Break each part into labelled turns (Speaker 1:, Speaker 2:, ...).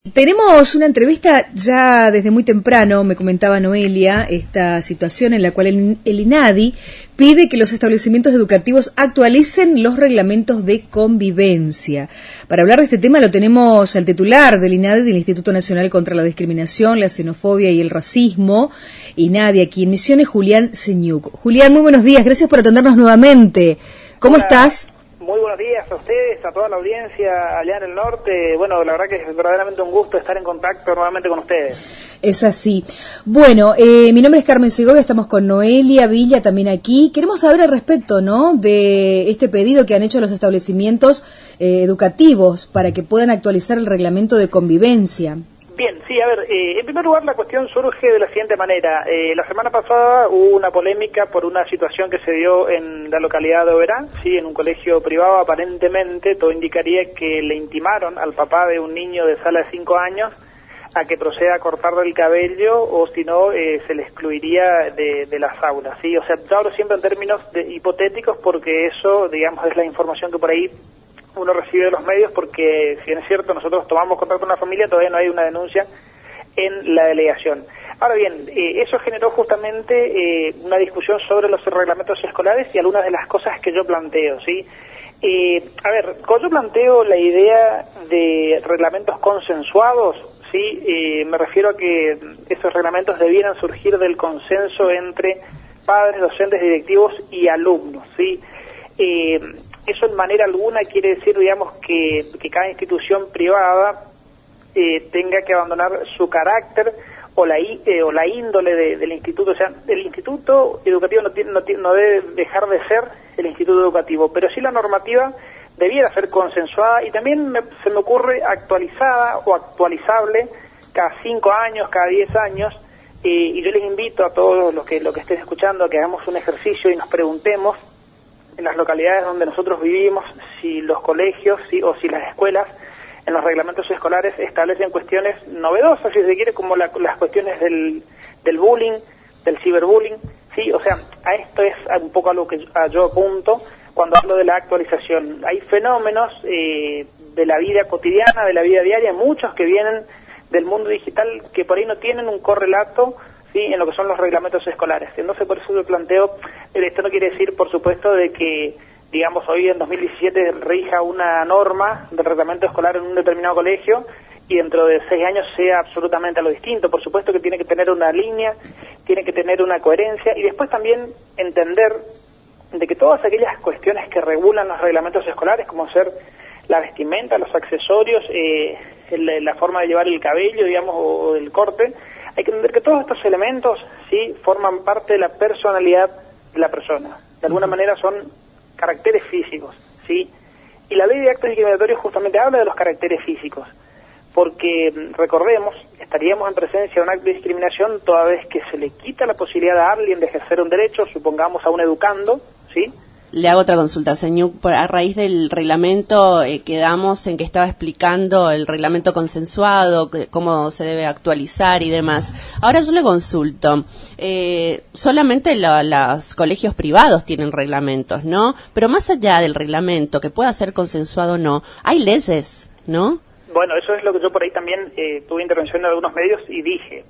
Speaker 1: Tenemos una entrevista ya desde muy temprano, me comentaba Noelia, esta situación en la cual el INADI pide que los establecimientos educativos actualicen los reglamentos de convivencia. Para hablar de este tema lo tenemos al titular del INADI, del Instituto Nacional contra la Discriminación, la Xenofobia y el Racismo, INADI, aquí en Misiones, Julián Señuc. Julián, muy buenos días, gracias por atendernos nuevamente. ¿Cómo estás?
Speaker 2: Muy buenos días a ustedes, a toda la audiencia allá en el norte. Bueno, la verdad que es verdaderamente un gusto estar en contacto nuevamente con ustedes.
Speaker 1: Es así. Bueno, mi nombre es Carmen Segovia, estamos con Noelia Villa también aquí. Queremos saber al respecto, ¿no?, de este pedido que han hecho los establecimientos educativos para que puedan actualizar el reglamento de convivencia.
Speaker 2: Bien, sí, a ver, en primer lugar la cuestión surge de la siguiente manera. La semana pasada hubo una polémica por una situación que se dio en la localidad de Oberá, sí, en un colegio privado. Aparentemente todo indicaría que le intimaron al papá de un niño de sala de 5 años a que proceda a cortarle el cabello, o si no, se le excluiría de las aulas, ¿sí? O sea, yo hablo siempre en términos hipotéticos porque eso, digamos, es la información que por ahí uno recibe de los medios, porque si bien es cierto, nosotros tomamos contacto con la familia, todavía no hay una denuncia en la delegación. Ahora bien, eso generó justamente una discusión sobre los reglamentos escolares y algunas de las cosas que yo planteo, ¿sí? A ver, cuando yo planteo la idea de reglamentos consensuados, ¿sí? Me refiero a que esos reglamentos debieran surgir del consenso entre padres, docentes, directivos y alumnos, ¿sí? Eso en manera alguna quiere decir, digamos, que cada institución privada tenga que abandonar su carácter o la índole del instituto. O sea, el instituto educativo no debe dejar de ser el instituto educativo, pero sí la normativa debiera ser consensuada y también se me ocurre actualizada o actualizable cada 5 años, cada 10 años. Y yo les invito a todos los que estén escuchando a que hagamos un ejercicio y nos preguntemos en las localidades donde nosotros vivimos si los colegios, ¿sí?, o si las escuelas en los reglamentos escolares establecen cuestiones novedosas, si se quiere, como las cuestiones del bullying, del ciberbullying, ¿sí? O sea, a esto es un poco a lo que yo apunto cuando hablo de la actualización. Hay fenómenos de la vida cotidiana, de la vida diaria, muchos que vienen del mundo digital que por ahí no tienen un correlato, sí, en lo que son los reglamentos escolares. Entonces, por eso yo planteo, esto no quiere decir, por supuesto, de que, digamos, hoy en 2017 rija una norma del reglamento escolar en un determinado colegio y dentro de 6 años sea absolutamente a lo distinto. Por supuesto que tiene que tener una línea, tiene que tener una coherencia y después también entender de que todas aquellas cuestiones que regulan los reglamentos escolares, como ser la vestimenta, los accesorios, la forma de llevar el cabello, digamos, o el corte, hay que entender que todos estos elementos, sí, forman parte de la personalidad de la persona. De alguna manera son caracteres físicos, sí. Y la ley de actos discriminatorios justamente habla de los caracteres físicos, porque recordemos, estaríamos en presencia de un acto de discriminación toda vez que se le quita la posibilidad a alguien de ejercer un derecho, supongamos a un educando, sí.
Speaker 3: Le hago otra consulta, señor. A raíz del reglamento quedamos en que estaba explicando el reglamento consensuado, cómo se debe actualizar y demás. Ahora yo le consulto, solamente los colegios privados tienen reglamentos, ¿no? Pero más allá del reglamento, que pueda ser consensuado o no, hay leyes, ¿no?
Speaker 2: Bueno, eso es lo que yo por ahí también tuve intervención en algunos medios y dije.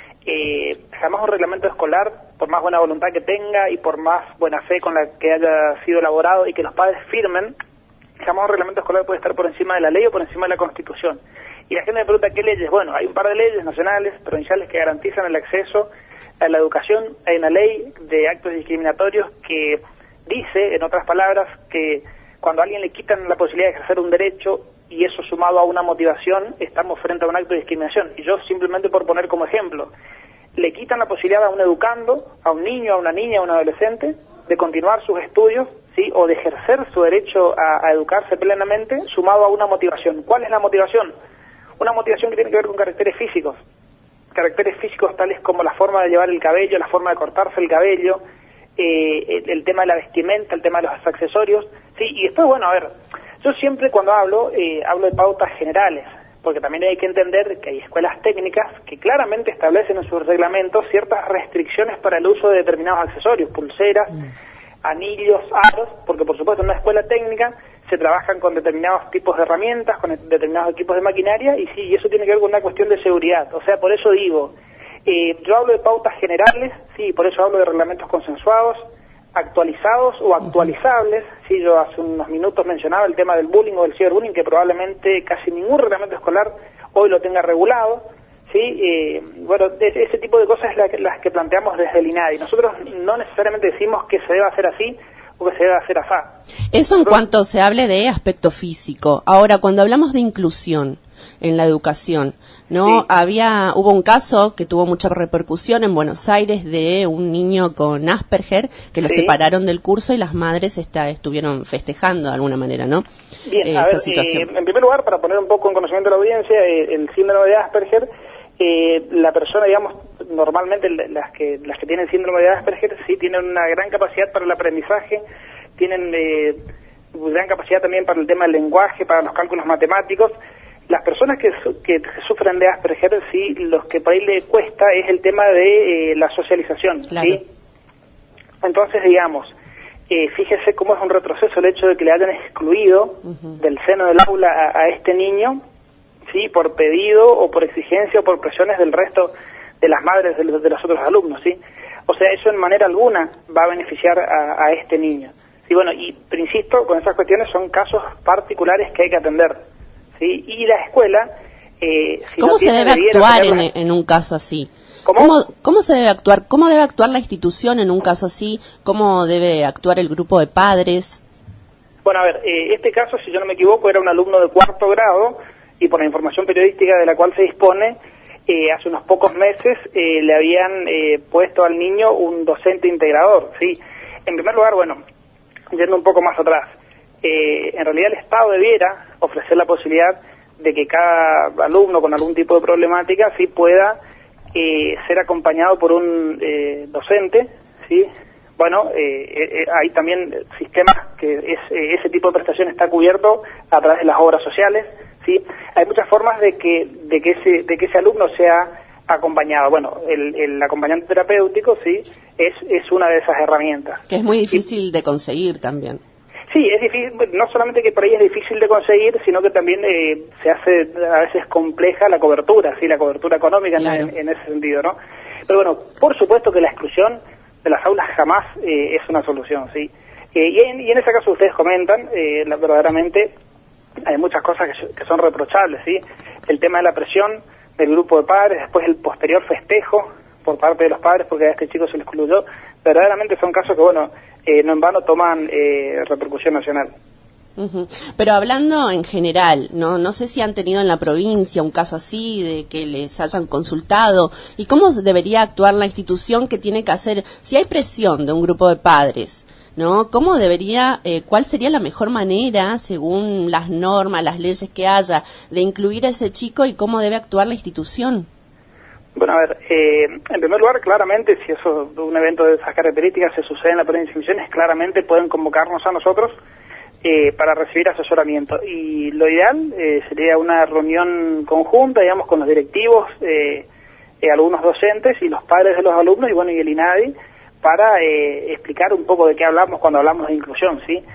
Speaker 2: Jamás un reglamento escolar, por más buena voluntad que tenga y por más buena fe con la que haya sido elaborado y que los padres firmen, jamás un reglamento escolar puede estar por encima de la ley o por encima de la Constitución. Y la gente me pregunta, ¿qué leyes? Bueno, hay un par de leyes nacionales, provinciales, que garantizan el acceso a la educación. Hay una ley de actos discriminatorios que dice, en otras palabras, que cuando a alguien le quitan la posibilidad de ejercer un derecho y eso sumado a una motivación, estamos frente a un acto de discriminación. Y yo simplemente por poner como ejemplo, le quitan la posibilidad a un educando, a un niño, a una niña, a un adolescente, de continuar sus estudios, ¿sí?, o de ejercer su derecho a educarse plenamente, sumado a una motivación. ¿Cuál es la motivación? Una motivación que tiene que ver con caracteres físicos tales como la forma de llevar el cabello, la forma de cortarse el cabello, el tema de la vestimenta, el tema de los accesorios, ¿sí? Y después, bueno, a ver, yo siempre cuando hablo de pautas generales, porque también hay que entender que hay escuelas técnicas que claramente establecen en sus reglamentos ciertas restricciones para el uso de determinados accesorios, pulseras, anillos, aros, porque por supuesto en una escuela técnica se trabajan con determinados tipos de herramientas, con determinados equipos de maquinaria, y sí, y eso tiene que ver con una cuestión de seguridad. O sea, por eso digo, yo hablo de pautas generales, sí, por eso hablo de reglamentos consensuados, actualizados o actualizables. Sí, yo hace unos minutos mencionaba el tema del bullying o del ciberbullying, que probablemente casi ningún reglamento escolar hoy lo tenga regulado. Sí, bueno, ese tipo de cosas es las que planteamos desde el INADI. Nosotros no necesariamente decimos que se deba hacer así o que se deba hacer así.
Speaker 3: Eso en cuanto se hable de aspecto físico. Ahora, cuando hablamos de inclusión en la educación, ¿no? Sí. Hubo un caso que tuvo mucha repercusión en Buenos Aires de un niño con Asperger que lo separaron del curso y las madres estuvieron festejando de alguna manera, ¿no?
Speaker 2: Bien, esa situación. En primer lugar, para poner un poco en conocimiento de la audiencia, el síndrome de Asperger, la persona, digamos, normalmente las que tienen síndrome de Asperger sí tienen una gran capacidad para el aprendizaje, tienen gran capacidad también para el tema del lenguaje, para los cálculos matemáticos. Las personas que sufren de Asperger, sí, los que por ahí le cuesta es el tema de la socialización, claro. ¿Sí? Entonces, digamos, fíjese cómo es un retroceso el hecho de que le hayan excluido del seno del aula a este niño, sí, por pedido o por exigencia o por presiones del resto de las madres de los otros alumnos, sí. O sea, eso en manera alguna va a beneficiar a este niño. Sí, bueno, y insisto, con esas cuestiones son casos particulares que hay que atender, sí. Y la escuela, si
Speaker 3: ¿cómo se debe actuar en un caso así? ¿Cómo se debe actuar? ¿Cómo debe actuar la institución en un caso así? ¿Cómo debe actuar el grupo de padres?
Speaker 2: Bueno, a ver, este caso, si yo no me equivoco, era un alumno de 4º grado, y por la información periodística de la cual se dispone, hace unos pocos meses le habían puesto al niño un docente integrador, ¿sí? En primer lugar, bueno, yendo un poco más atrás, en realidad el Estado debiera ofrecer la posibilidad de que cada alumno con algún tipo de problemática sí pueda ser acompañado por un docente, ¿sí? Bueno, hay también sistemas que ese tipo de prestación está cubierto a través de las obras sociales, ¿sí? Hay muchas formas de que ese alumno sea acompañado. Bueno, el acompañante terapéutico, sí, es una de esas herramientas.
Speaker 3: Que es muy difícil de conseguir también.
Speaker 2: Sí, es difícil, no solamente que por ahí es difícil de conseguir, sino que también se hace a veces compleja la cobertura, sí, la cobertura económica, claro, en ese sentido, ¿no? Pero bueno, por supuesto que la exclusión de las aulas jamás es una solución, sí. Y en ese caso ustedes comentan, verdaderamente hay muchas cosas que son reprochables, sí. El tema de la presión del grupo de padres, después el posterior festejo por parte de los padres porque a este chico se le excluyó, verdaderamente son casos que, bueno, no en vano toman repercusión nacional.
Speaker 3: Pero hablando en general, no sé si han tenido en la provincia un caso así, de que les hayan consultado, y cómo debería actuar la institución que tiene que hacer, si hay presión de un grupo de padres, ¿no? ¿Cómo debería, cuál sería la mejor manera, según las normas, las leyes que haya, de incluir a ese chico y cómo debe actuar la institución?
Speaker 2: Bueno, a ver, en primer lugar, claramente, si eso, un evento de esas características se sucede en la provincia de Misiones, claramente pueden convocarnos a nosotros para recibir asesoramiento. Y lo ideal sería una reunión conjunta, digamos, con los directivos, algunos docentes y los padres de los alumnos, y bueno, y el INADI, para explicar un poco de qué hablamos cuando hablamos de inclusión, ¿sí?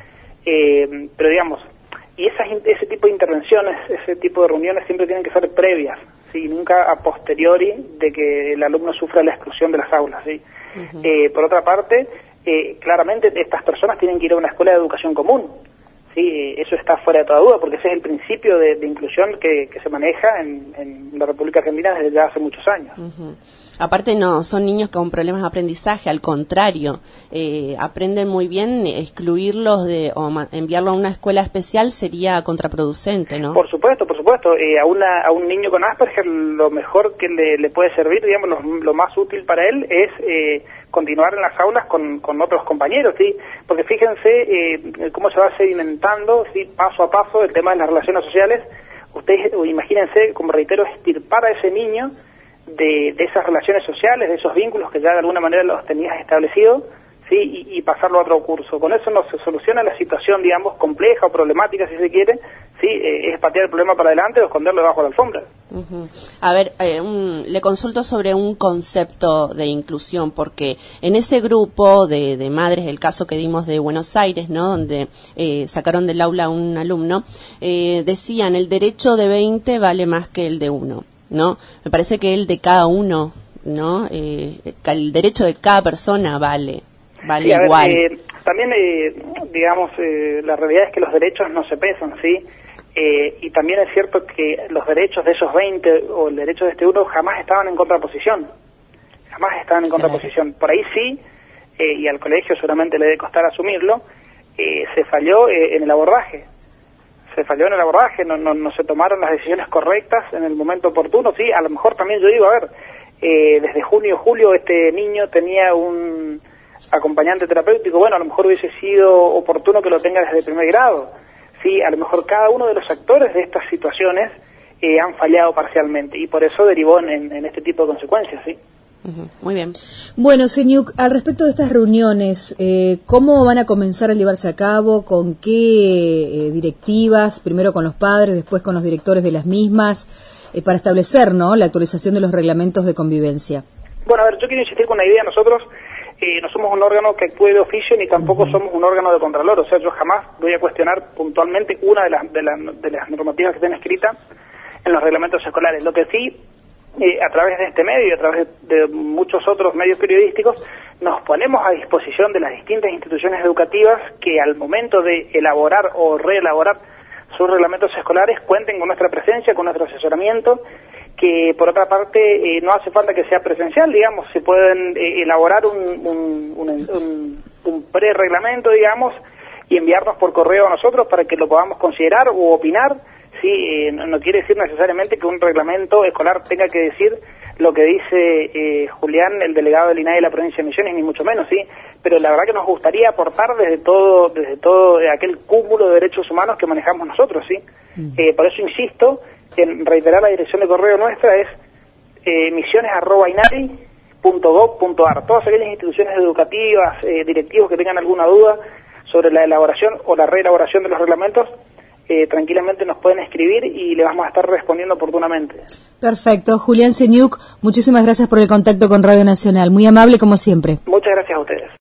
Speaker 2: Pero digamos, y ese tipo de intervenciones, ese tipo de reuniones siempre tienen que ser previas, ¿sí? Nunca a posteriori de que el alumno sufra la exclusión de las aulas, ¿sí? Por otra parte, claramente estas personas tienen que ir a una escuela de educación común, ¿sí? Eso está fuera de toda duda, porque ese es el principio de inclusión que se maneja en la República Argentina desde ya hace muchos años.
Speaker 3: Aparte no son niños con problemas de aprendizaje, al contrario, aprenden muy bien. Excluirlos o enviarlos a una escuela especial sería contraproducente, ¿no?
Speaker 2: Por supuesto, a un niño con Asperger lo mejor que le puede servir, digamos, lo más útil para él es continuar en las aulas con otros compañeros, ¿sí? Porque fíjense cómo se va sedimentando, ¿sí? Paso a paso el tema de las relaciones sociales. Ustedes imagínense, como reitero, extirpar a ese niño de esas relaciones sociales, de esos vínculos que ya de alguna manera los tenías establecidos, sí, y pasarlo a otro curso. Con eso no se soluciona la situación, digamos, compleja o problemática, si se quiere, sí, es patear el problema para adelante o esconderlo debajo de la alfombra.
Speaker 3: A ver, le consulto sobre un concepto de inclusión, porque en ese grupo de madres, el caso que dimos de Buenos Aires, ¿no?, donde sacaron del aula a un alumno, decían el derecho de 20 vale más que el de uno, ¿no? Me parece que el de cada uno, ¿no? El derecho de cada persona vale
Speaker 2: sí,
Speaker 3: igual.
Speaker 2: También, digamos, la realidad es que los derechos no se pesan, ¿sí? Y también es cierto que los derechos de esos 20 o el derecho de este uno jamás estaban en contraposición. Jamás estaban en contraposición. Por ahí sí, y al colegio seguramente le debe costar asumirlo, se falló en el abordaje. Se falló en el abordaje, no se tomaron las decisiones correctas en el momento oportuno. Sí, a lo mejor también yo digo, a ver, desde junio o julio este niño tenía un acompañante terapéutico, bueno, a lo mejor hubiese sido oportuno que lo tenga desde el primer grado. Sí, a lo mejor cada uno de los actores de estas situaciones han fallado parcialmente y por eso derivó en este tipo de consecuencias, ¿sí?
Speaker 3: Muy bien.
Speaker 1: Bueno, Señuk, al respecto de estas reuniones, ¿cómo van a comenzar a llevarse a cabo? ¿Con qué directivas? Primero con los padres, después con los directores de las mismas, para establecer, ¿no?, la actualización de los reglamentos de convivencia.
Speaker 2: Bueno, a ver, yo quiero insistir con una idea. Nosotros no somos un órgano que actúe de oficio ni tampoco somos un órgano de contralor. O sea, yo jamás voy a cuestionar puntualmente una de las normativas que estén escritas en los reglamentos escolares. Lo que sí, a través de este medio y a través de muchos otros medios periodísticos, nos ponemos a disposición de las distintas instituciones educativas que al momento de elaborar o reelaborar sus reglamentos escolares cuenten con nuestra presencia, con nuestro asesoramiento, que por otra parte no hace falta que sea presencial, digamos, se pueden elaborar un pre-reglamento, digamos, y enviarnos por correo a nosotros para que lo podamos considerar u opinar. Sí, no quiere decir necesariamente que un reglamento escolar tenga que decir lo que dice Julián, el delegado del INADI de la provincia de Misiones, ni mucho menos, sí, pero la verdad que nos gustaría aportar desde todo aquel cúmulo de derechos humanos que manejamos nosotros, sí. Por eso insisto en reiterar la dirección de correo nuestra, es misiones@inadi.gov.ar. Todas aquellas instituciones educativas, directivos que tengan alguna duda sobre la elaboración o la reelaboración de los reglamentos, tranquilamente nos pueden escribir y le vamos a estar respondiendo oportunamente.
Speaker 1: Perfecto. Julián Señuk, muchísimas gracias por el contacto con Radio Nacional. Muy amable como siempre.
Speaker 2: Muchas gracias a ustedes.